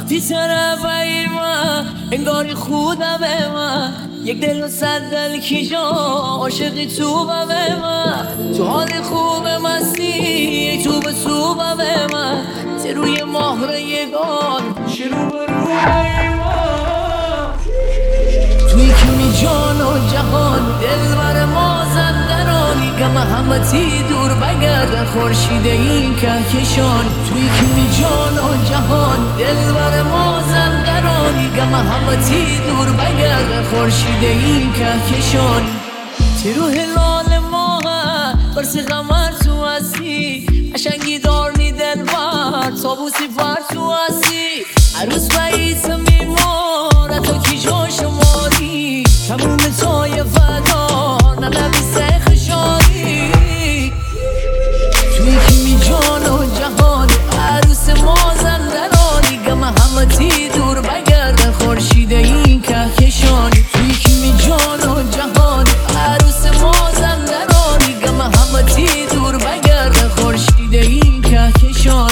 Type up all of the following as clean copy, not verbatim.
وقتی طرفی من انگاری خودم من یک دل و صد دل کی جا عاشقی تو من تو حال خوب مستی تو به تو من ز روی مهر یگان شروع به روی ما توی کمی جان و جهان دلبر ما زندرانی گم همتی دور بگردن خورشید این کهکشان توی کمی جان و جهان دلبر ما زندرانی گم همتی دور بگردن خورشید این کهکشان تو هلال ماه برسی قمر تو هستی قشنگی دارنی دلبر تابوسی پر تو هستی عروس بایست میمار تو کی جا شماری تموم تای فدا ننویسه خشاری توی کمی جان و جهان عروس ما زندرانی گم همتی دور بگردن خورشید این کهکشان توی کمی جان و جهان عروس ما زندرانی گم همتی دور بگردن خورشید این کهکشان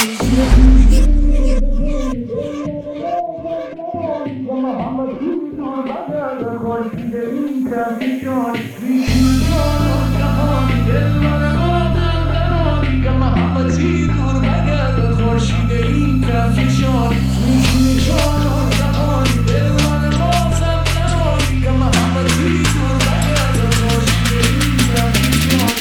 خورشید این کهکشان توی کمی جان و جهان دلبر ما زندرانی گم همتی دور بگردن خورشید این کهکشان توی کمی جان و جهان دلبر ما زندرانی گم همتی دور بگردن خورشید این کهکشان